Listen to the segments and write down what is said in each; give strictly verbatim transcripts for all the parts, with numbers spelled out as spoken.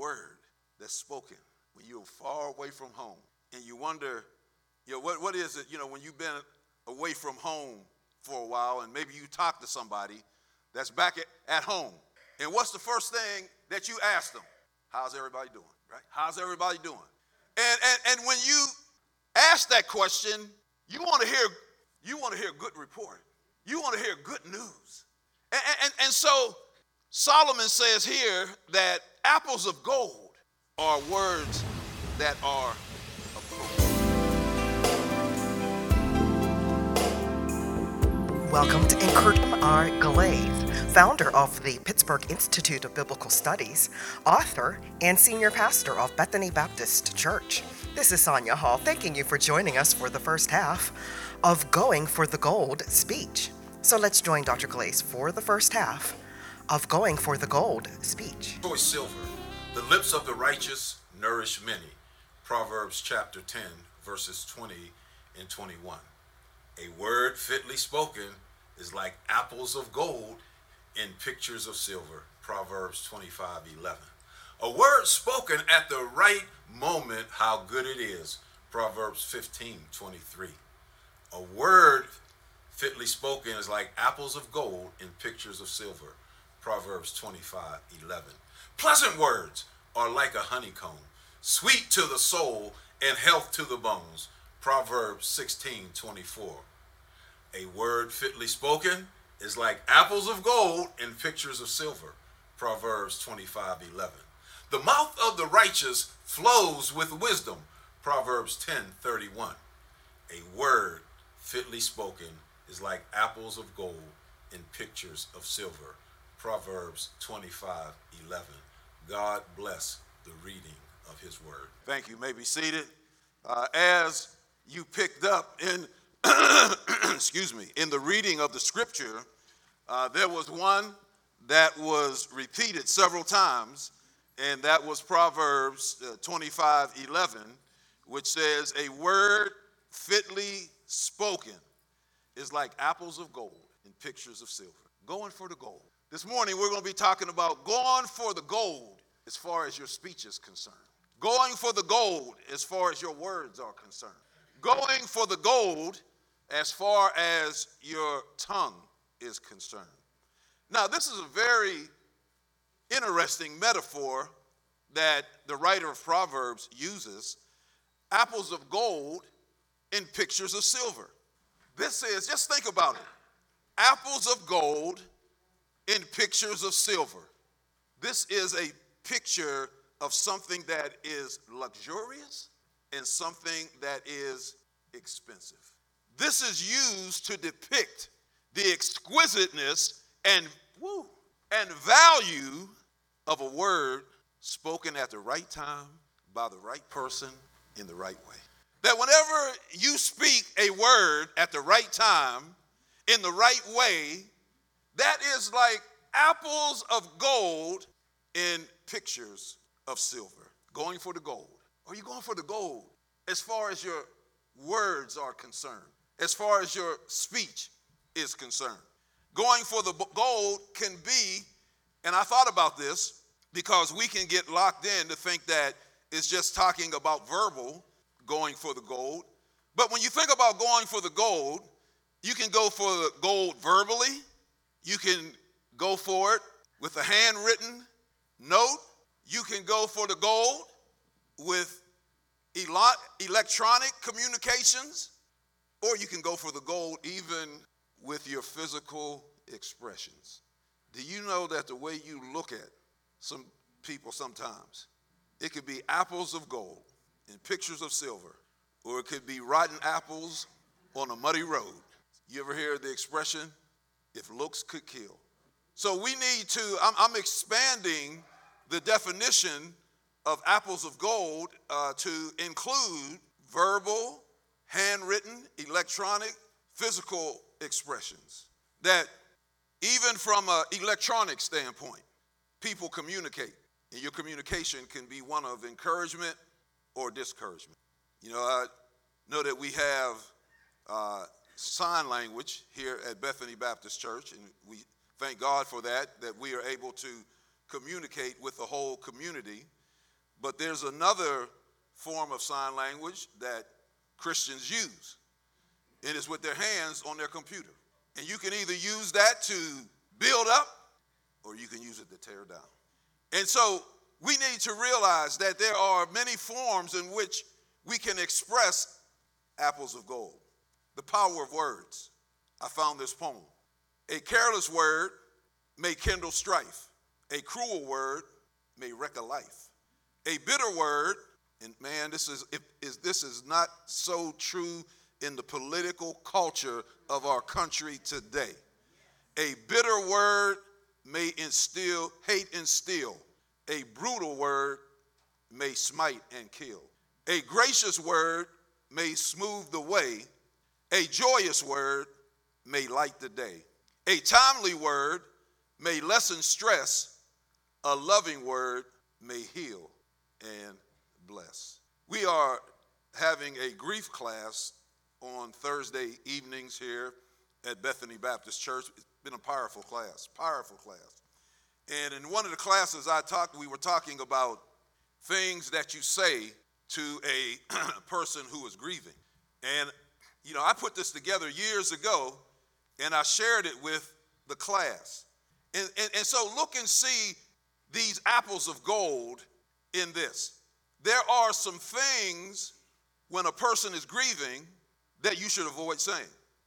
word that's spoken when you're far away from home, and you wonder, you know, what, what is it, you know, when you've been away from home for a while, and maybe you talk to somebody that's back at, at home, and what's the first thing that you ask them? How's everybody doing, right? How's everybody doing? And, and, and when you ask that question, you want to hear, you want to hear good report. You want to hear good news. And, and, and so Solomon says here that apples of gold are words that are of gold. Welcome to Curtin R. Glaze, founder of the Pittsburgh Institute of Biblical Studies, author, and senior pastor of Bethany Baptist Church. This is Sonia Hall, thanking you for joining us for the first half of Going for the Gold speech. So let's join Doctor Glaze for the first half of Going for the Gold speech. Choice silver, the lips of the righteous nourish many. Proverbs chapter ten, verses twenty and twenty-one. A word fitly spoken is like apples of gold in pictures of silver. Proverbs twenty-five eleven. A word spoken at the right moment, how good it is. Proverbs fifteen twenty-three. A word fitly spoken is like apples of gold in pictures of silver. Proverbs twenty-five eleven. Pleasant words are like a honeycomb, sweet to the soul and health to the bones. Proverbs sixteen twenty-four. A word fitly spoken is like apples of gold in pictures of silver. Proverbs twenty-five eleven. The mouth of the righteous flows with wisdom. Proverbs ten thirty-one. A word fitly spoken is like apples of gold in pictures of silver. Proverbs twenty-five eleven. God bless the reading of his word. Thank you. You may be seated. Uh, as you picked up in, excuse me, in the reading of the scripture, uh, there was one that was repeated several times, and that was Proverbs uh, twenty-five eleven, which says, a word fitly spoken is like apples of gold in pictures of silver. Going for the gold. This morning, we're going to be talking about going for the gold as far as your speech is concerned. Going for the gold as far as your words are concerned. Going for the gold as far as your tongue is concerned. Now, this is a very interesting metaphor that the writer of Proverbs uses. Apples of gold in pictures of silver. This is, just think about it. Apples of gold in pictures of silver. This is a picture of something that is luxurious and something that is expensive. This is used to depict the exquisiteness and woo, and value of a word spoken at the right time by the right person in the right way. That whenever you speak a word at the right time in the right way, that is like apples of gold in pictures of silver. Going for the gold. Are you going for the gold as far as your words are concerned? As far as your speech is concerned? Going for the gold can be, and I thought about this because we can get locked in to think that it's just talking about verbal going for the gold. But when you think about going for the gold, you can go for the gold verbally. You can go for it with a handwritten note. You can go for the gold with electronic communications, or you can go for the gold even with your physical expressions. Do you know that the way you look at some people sometimes, it could be apples of gold in pictures of silver, or it could be rotten apples on a muddy road. You ever hear the expression, if looks could kill? So we need to, I'm, I'm expanding the definition of apples of gold uh, to include verbal, handwritten, electronic, physical expressions. That even from an electronic standpoint, people communicate. And your communication can be one of encouragement or discouragement. You know, I know that we have uh, sign language here at Bethany Baptist Church, and we thank God for that, that we are able to communicate with the whole community. But there's another form of sign language that Christians use, and it's with their hands on their computer. And you can either use that to build up or you can use it to tear down. And so we need to realize that there are many forms in which we can express apples of gold. The power of words. I found this poem. A careless word may kindle strife. A cruel word may wreck a life. A bitter word, and man, this is, if, is this is not so true in the political culture of our country today. A bitter word may instill, hate and steal. A brutal word may smite and kill. A gracious word may smooth the way. A joyous word may light the day. A timely word may lessen stress. A loving word may heal and bless. We are having a grief class on Thursday evenings here at Bethany Baptist Church. It's been a powerful class, powerful class. And in one of the classes I talked, we were talking about things that you say to a person who is grieving. And, you know, I put this together years ago, and I shared it with the class. And, and, and so look and see these apples of gold in this. There are some things when a person is grieving that you should avoid saying.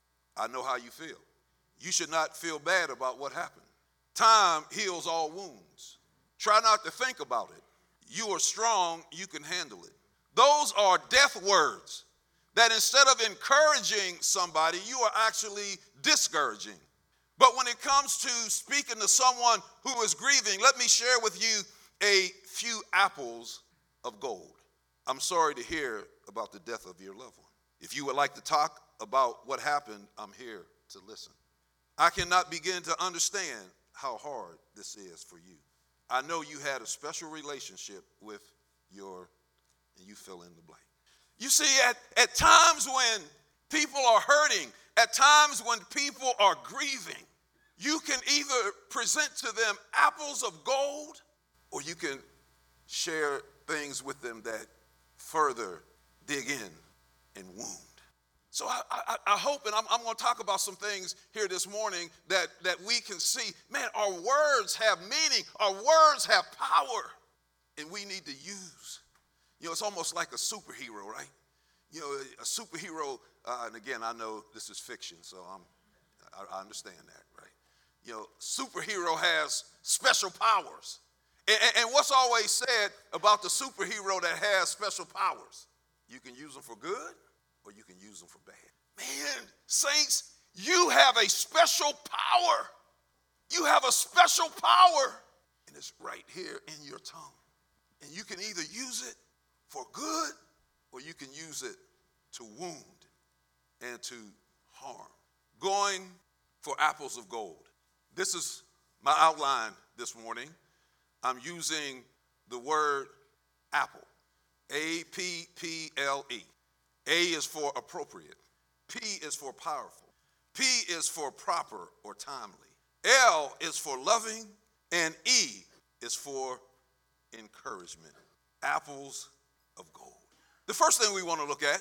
I know how you feel. You should not feel bad about what happened. Time heals all wounds. Try not to think about it. You are strong, you can handle it. Those are death words that instead of encouraging somebody, you are actually discouraging. But when it comes to speaking to someone who is grieving, let me share with you a few apples of gold. I'm sorry to hear about the death of your loved one. If you would like to talk about what happened, I'm here to listen. I cannot begin to understand how hard this is for you. I know you had a special relationship with your, and you fill in the blank. You see, at, at times when people are hurting, at times when people are grieving, you can either present to them apples of gold, or you can share things with them that further dig in and wound. So I, I, I hope, and I'm, I'm going to talk about some things here this morning that, that we can see, man, our words have meaning, our words have power, and we need to use. You know, it's almost like a superhero, right? You know, a superhero, uh, and again, I know this is fiction, so I'm, I, I understand that, right? You know, superhero has special powers. And, and, and what's always said about the superhero that has special powers? You can use them for good, or you can use them for bad. Man, saints, you have a special power. You have a special power, and it's right here in your tongue. And you can either use it for good, or you can use it to wound and to harm. Going for apples of gold. This is my outline this morning. I'm using the word apple, A P P L E. A is for appropriate. P is for powerful. P is for proper or timely. L is for loving. And E is for encouragement. Apples of gold. The first thing we want to look at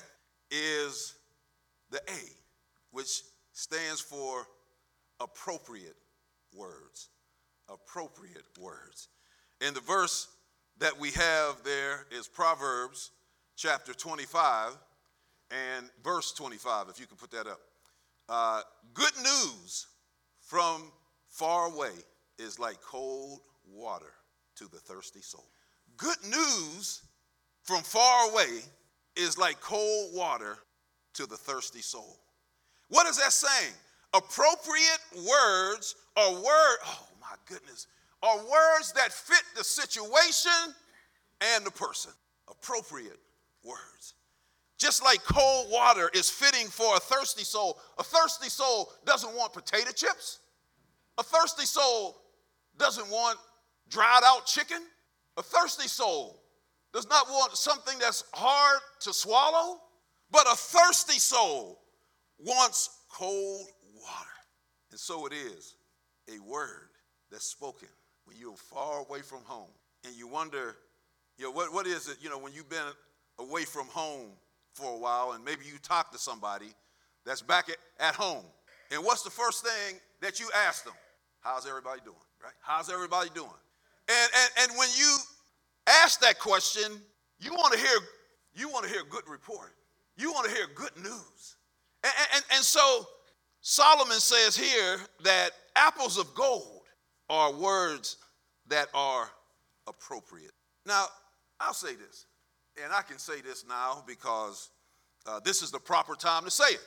is the A, which stands for appropriate words. Appropriate words. And the verse that we have there is Proverbs chapter twenty-five and verse twenty-five, if you can put that up. Uh, good news from far away is like cold water to the thirsty soul. Good news from far away is like cold water to the thirsty soul. What is that saying? Appropriate words are word, oh my goodness, are words that fit the situation and the person. Appropriate words. Just like cold water is fitting for a thirsty soul. A thirsty soul doesn't want potato chips. A thirsty soul doesn't want dried out chicken. A thirsty soul does not want something that's hard to swallow. But a thirsty soul wants cold water. And so it is a word that's spoken when you're far away from home and you wonder, You know, what, what is it, you know, when you've been away from home for a while and maybe you talk to somebody that's back at, at home. And what's the first thing that you ask them? How's everybody doing, right? How's everybody doing? And, and, and when you ask that question, you want to hear, you want to hear good report. You want to hear good news. And, and, and so Solomon says here that apples of gold are words that are appropriate. Now, I'll say this, and I can say this now because uh, this is the proper time to say it.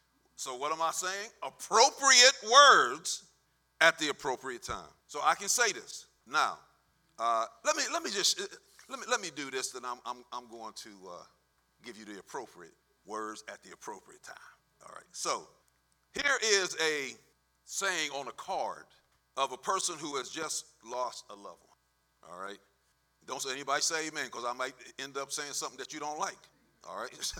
So what am I saying? Appropriate words at the appropriate time. So I can say this now. Uh, let me let me just let me let me do this. Then I'm I'm I'm going to uh, give you the appropriate words at the appropriate time. All right. So here is a saying on a card of a person who has just lost a loved one. All right. Don't say anybody say amen, because I might end up saying something that you don't like. All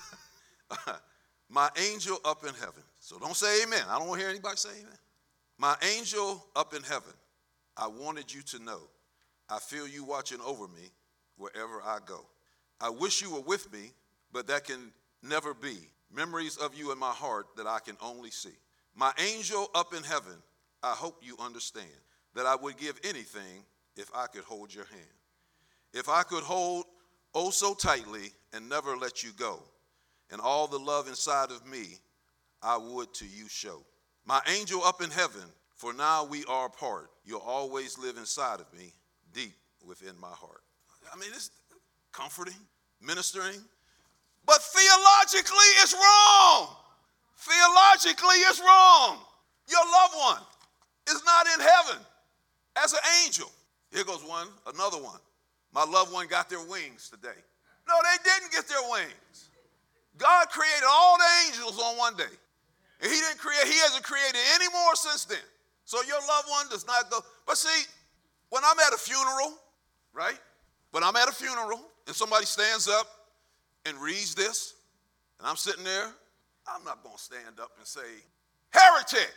right. My angel up in heaven. So don't say amen. I don't want to hear anybody say amen. My angel up in heaven, I wanted you to know I feel you watching over me wherever I go. I wish you were with me, but that can never be. Memories of you in my heart that I can only see. My angel up in heaven, I hope you understand that I would give anything if I could hold your hand. If I could hold oh so tightly and never let you go, and all the love inside of me, I would to you show. My angel up in heaven, for now we are apart. You'll always live inside of me, deep within my heart. I mean, it's comforting, ministering, but theologically it's wrong. Theologically it's wrong. Your loved one is not in heaven as an angel. Here goes one, another one. My loved one got their wings today. No, they didn't get their wings. God created all the angels on one day. And he didn't create, he hasn't created any more since then. So your loved one does not go. But see, when I'm at a funeral, right? When I'm at a funeral and somebody stands up and reads this, and I'm sitting there, I'm not going to stand up and say, heretic,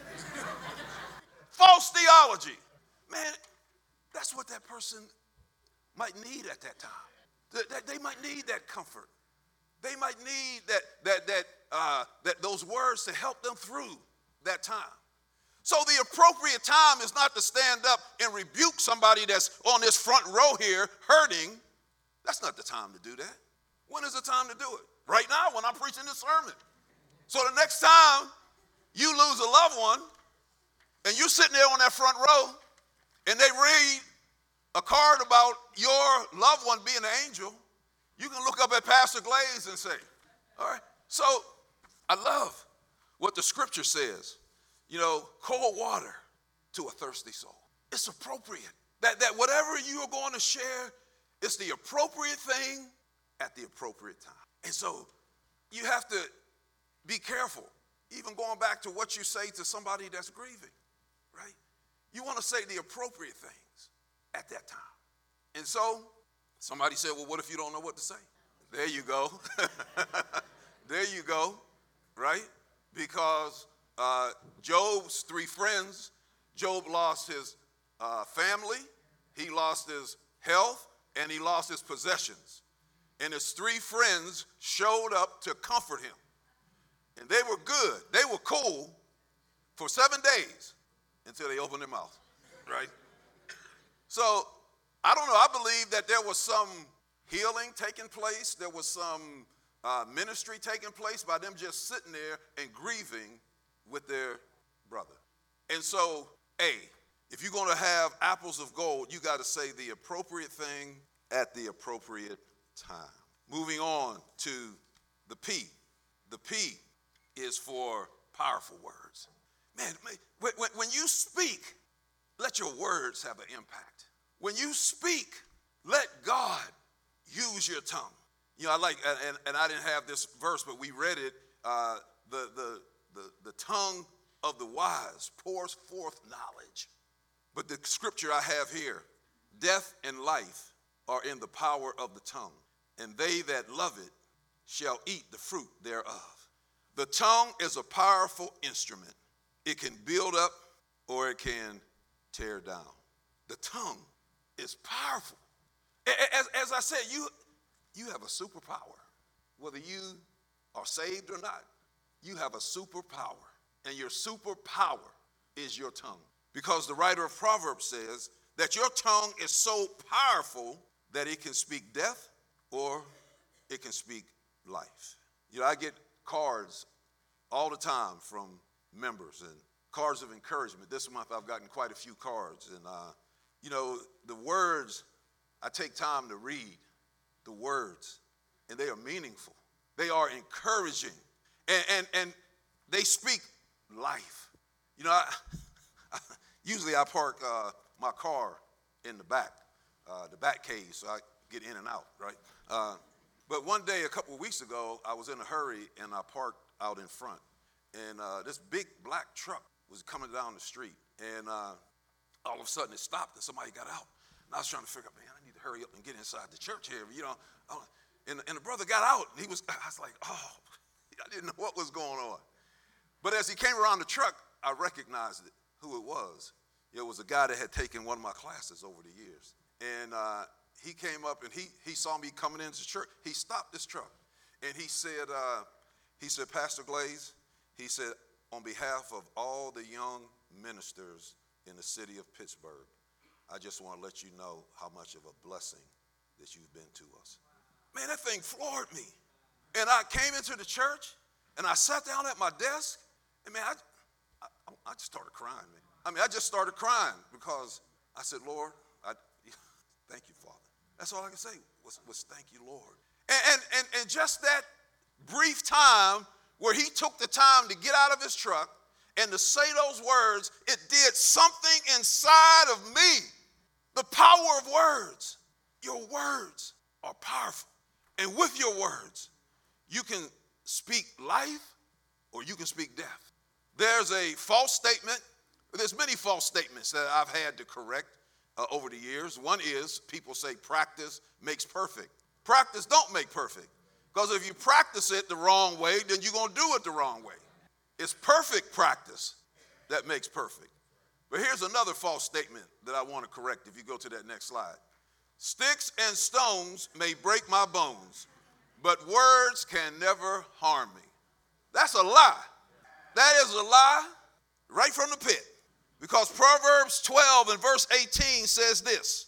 false theology. Man, that's what that person might need at that time. They might need that comfort. They might need that that that uh, that those words to help them through that time. So the appropriate time is not to stand up and rebuke somebody that's on this front row here hurting. That's not the time to do that. When is the time to do it? Right now, when I'm preaching this sermon. So the next time you lose a loved one and you're sitting there on that front row and they read a card about your loved one being an angel, you can look up at Pastor Glaze and say, all right. So I love what the scripture says. You know, cold water to a thirsty soul. It's appropriate. That, that whatever you are going to share, it's the appropriate thing at the appropriate time. And so you have to be careful, even going back to what you say to somebody that's grieving, right? You want to say the appropriate things at that time. And so somebody said, well, what if you don't know what to say? There you go. There you go, right? Because uh, Job's three friends, Job lost his uh, family, he lost his health, and he lost his possessions. And his three friends showed up to comfort him. And they were good. They were cool for seven days until they opened their mouth, right? So I don't know. I believe that there was some healing taking place. There was some uh, ministry taking place by them just sitting there and grieving with their brother. And so, A, if you're going to have apples of gold, you got to say the appropriate thing at the appropriate time. Moving on to the P. The P is for powerful words. Man, when, when you speak, let your words have an impact. When you speak, let God use your tongue. You know, I like, and, and I didn't have this verse, but we read it. Uh, the, the, the, the tongue of the wise pours forth knowledge. But the scripture I have here, death and life are in the power of the tongue, and they that love it shall eat the fruit thereof. The tongue is a powerful instrument. It can build up or it can tear down. The tongue is powerful. As, as I said, you, you have a superpower. Whether you are saved or not, you have a superpower. And your superpower is your tongue. Because the writer of Proverbs says that your tongue is so powerful that it can speak death or it can speak life. You know, I get cards all the time from members and cards of encouragement. This month I've gotten quite a few cards. And, uh, you know, the words, I take time to read the words, and they are meaningful. They are encouraging, and, and, and they speak life. You know, I, I, usually I park uh, my car in the back, uh, the back cave, so I get in and out, right? Uh, but one day, a couple of weeks ago, I was in a hurry, and I parked out in front. And uh, this big black truck was coming down the street. And uh, all of a sudden, it stopped, and somebody got out. And I was trying to figure out, man, I need to hurry up and get inside the church here. You know, and, and the brother got out, and he was, I was like, oh, I didn't know what was going on. But as he came around the truck, I recognized it, who it was. It was a guy that had taken one of my classes over the years. And uh, he came up, and he, he saw me coming into church. He stopped this truck, and he said, uh, he said, Pastor Glaze, he said, on behalf of all the young ministers in the city of Pittsburgh, I just want to let you know how much of a blessing that you've been to us. Man, that thing floored me. And I came into the church, and I sat down at my desk, and man, I, I, I just started crying, man. I mean, I just started crying because I said, Lord, I, thank you, Father. That's all I can say was, was thank you, Lord. And, and, and, and just that brief time where he took the time to get out of his truck and to say those words, it did something inside of me. The power of words. Your words are powerful. And with your words, you can speak life or you can speak death. There's a false statement. There's many false statements that I've had to correct uh, over the years. One is people say practice makes perfect. Practice don't make perfect. Because if you practice it the wrong way, then you're going to do it the wrong way. It's perfect practice that makes perfect. But here's another false statement that I want to correct if you go to that next slide. Sticks and stones may break my bones, but words can never harm me. That's a lie. That is a lie right from the pit. Because Proverbs twelve and verse eighteen says this,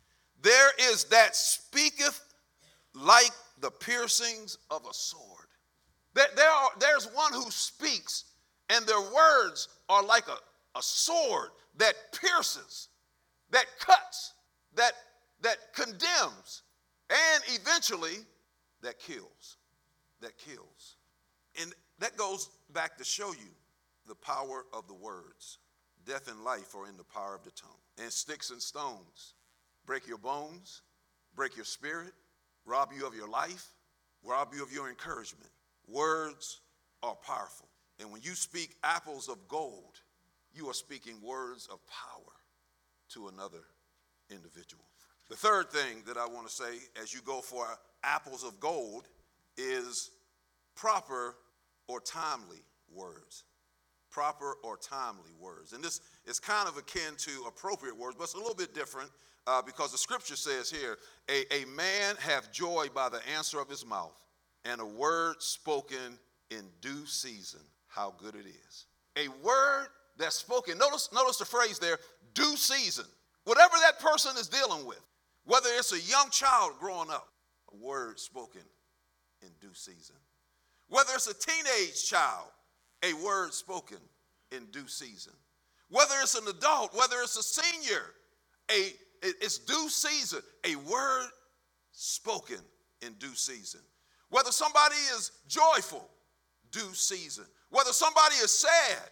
there is that speaketh like the piercings of a sword. There, there are, there's one who speaks, and their words are like a, a sword that pierces, that cuts, that, that condemns, and eventually that kills, that kills. And that goes back to show you the power of the words. Death and life are in the power of the tongue. And sticks and stones break your bones, break your spirit, rob you of your life, rob you of your encouragement. Words are powerful. And when you speak apples of gold, you are speaking words of power to another individual. The third thing that I want to say as you go for apples of gold is proper or timely words. Proper or timely words. And this is kind of akin to appropriate words, but it's a little bit different uh, because the scripture says here, a, a man have joy by the answer of his mouth, and a word spoken in due season, how good it is. A word that's spoken, notice, notice the phrase there, due season. Whatever that person is dealing with, whether it's a young child growing up, a word spoken in due season. Whether it's a teenage child, a word spoken in due season. Whether it's an adult, whether it's a senior, a, it's due season. A word spoken in due season. Whether somebody is joyful, due season. Whether somebody is sad,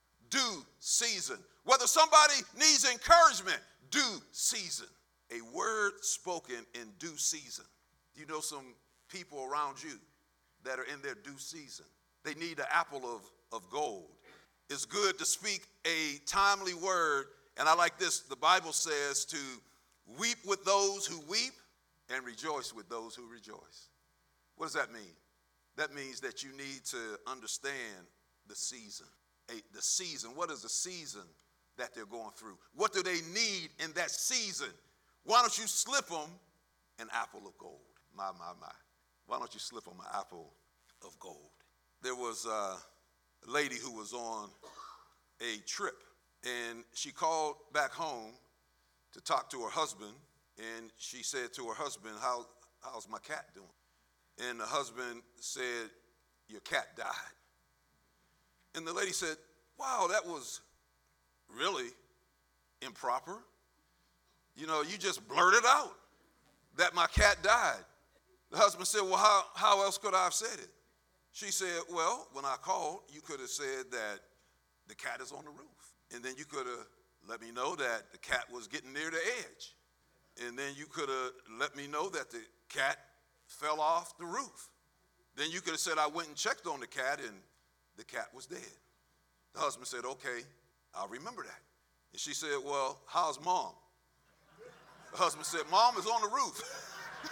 due season. Whether somebody needs encouragement, due season. A word spoken in due season. You know some people around you that are in their due season. They need an apple of, of gold. It's good to speak a timely word. And I like this. The Bible says to weep with those who weep and rejoice with those who rejoice. What does that mean? That means that you need to understand the season. A, the season. What is the season that they're going through? What do they need in that season? Why don't you slip them an apple of gold. My, my, my. Why don't you slip on my apple of gold? There was a lady who was on a trip, and she called back home to talk to her husband, and she said to her husband, How, how's my cat doing? And the husband said, your cat died. And the lady said, wow, that was really improper. You know, you just blurted out that my cat died. The husband said, well, how, how else could I have said it? She said, well, when I called, you could have said that the cat is on the roof. And then you could have let me know that the cat was getting near the edge. And then you could have let me know that the cat fell off the roof. Then you could have said I went and checked on the cat and the cat was dead. The husband said, okay, I'll remember that. And she said, well, how's mom? The husband said, mom is on the roof.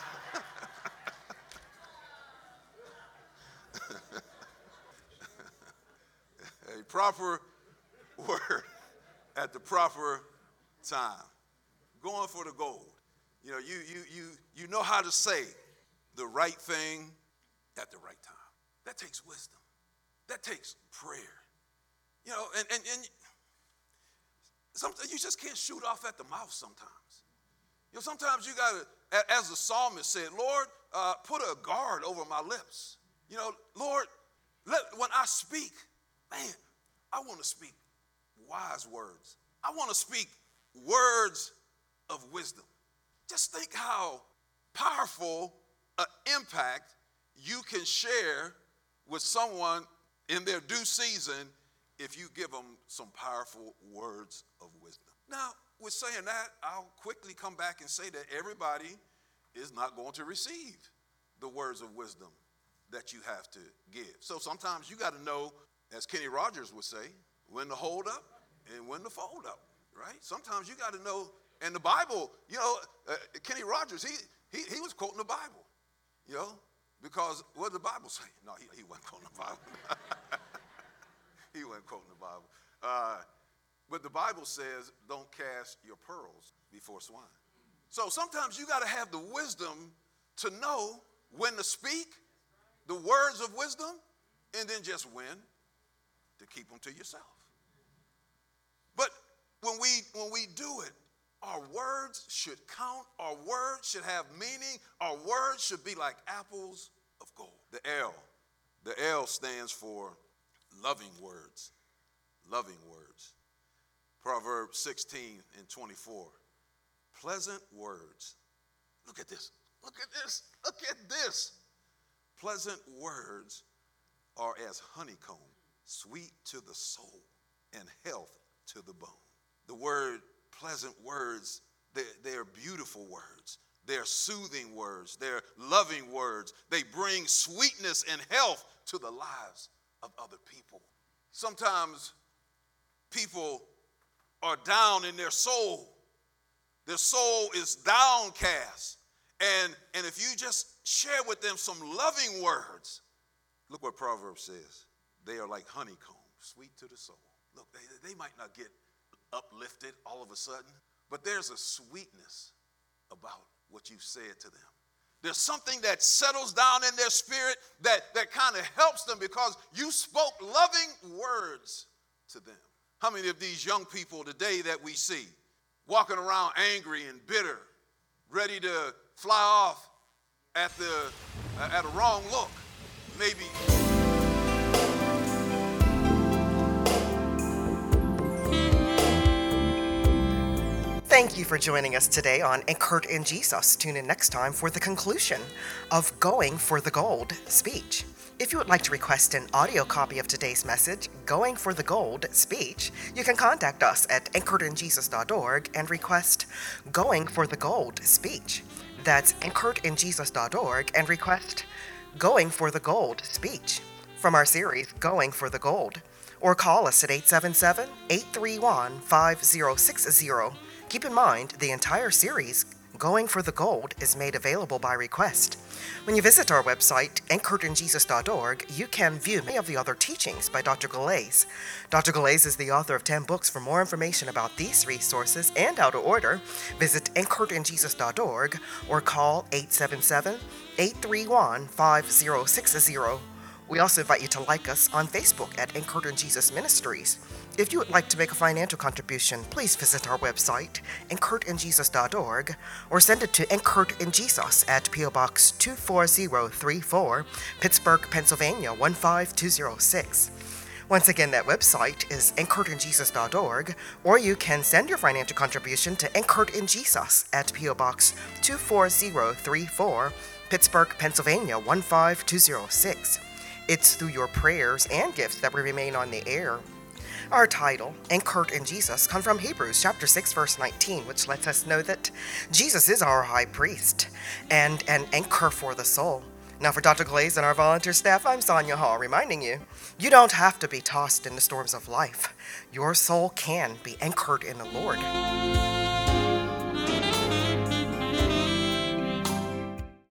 A proper word at the proper time. Going for the gold. You know, you you you you know how to say the right thing at the right time. That takes wisdom. That takes prayer. You know, and and, and sometimes you just can't shoot off at the mouth sometimes. You know, sometimes you gotta, as the psalmist said, Lord, uh, put a guard over my lips. You know, Lord, let, when I speak, man, I want to speak wise words. I want to speak words of wisdom. Just think how powerful an impact you can share with someone in their due season if you give them some powerful words of wisdom. Now, with saying that, I'll quickly come back and say that everybody is not going to receive the words of wisdom that you have to give. So sometimes you got to know, as Kenny Rogers would say, when to hold up and when to fold up, right? Sometimes you got to know, and the Bible, you know, uh, Kenny Rogers, he, he he was quoting the Bible, you know, because what did the Bible say? No, he, he wasn't quoting the Bible. He wasn't quoting the Bible. Uh, but the Bible says, don't cast your pearls before swine. So sometimes you got to have the wisdom to know when to speak the words of wisdom, and then just when to keep them to yourself. But when we when we do it, our words should count. Our words should have meaning. Our words should be like apples of gold. The L, the L stands for loving words. Loving words. Proverbs sixteen and twenty-four. Pleasant words. Look at this. Look at this. Look at this. Pleasant words are as honeycomb, sweet to the soul and health to the bone. The word pleasant words, they're, they're beautiful words. They're soothing words. They're loving words. They bring sweetness and health to the lives of other people. Sometimes people are down in their soul. Their soul is downcast. And, and if you just share with them some loving words, look what Proverbs says. They are like honeycomb, sweet to the soul. Look, they, they might not get uplifted all of a sudden, but there's a sweetness about what you've said to them. There's something that settles down in their spirit that, that kind of helps them because you spoke loving words to them. How many of these young people today that we see walking around angry and bitter, ready to fly off at the uh, at a wrong look, maybe? Thank you for joining us today on Anchored in Jesus. Tune in next time for the conclusion of Going for the Gold speech. If you would like to request an audio copy of today's message, Going for the Gold speech, you can contact us at anchored in jesus dot org and request Going for the Gold speech. That's anchored in jesus dot org and request Going for the Gold speech from our series Going for the Gold. Or call us at eight seven seven, eight three one, five zero six zero. Keep in mind, the entire series Going for the Gold is made available by request. When you visit our website, anchored in jesus dot org, you can view many of the other teachings by Doctor Galais. Doctor Galais is the author of ten books. For more information about these resources and how to order, visit anchored in jesus dot org or call eight seven seven, eight three one, five zero six zero. We also invite you to like us on Facebook at Anchored in Jesus Ministries. If you would like to make a financial contribution, please visit our website, anchored in jesus dot org, or send it to Anchored in Jesus at P O Box two four zero three four, Pittsburgh, Pennsylvania one five two zero six. Once again, that website is anchored in jesus dot org, or you can send your financial contribution to Anchored in Jesus at P O Box two four zero three four, Pittsburgh, Pennsylvania one five two zero six. It's through your prayers and gifts that we remain on the air. Our title, Anchored in Jesus, comes from Hebrews chapter six, verse nineteen, which lets us know that Jesus is our high priest and an anchor for the soul. Now for Doctor Galais and our volunteer staff, I'm Sonia Hall, reminding you, you don't have to be tossed in the storms of life. Your soul can be anchored in the Lord.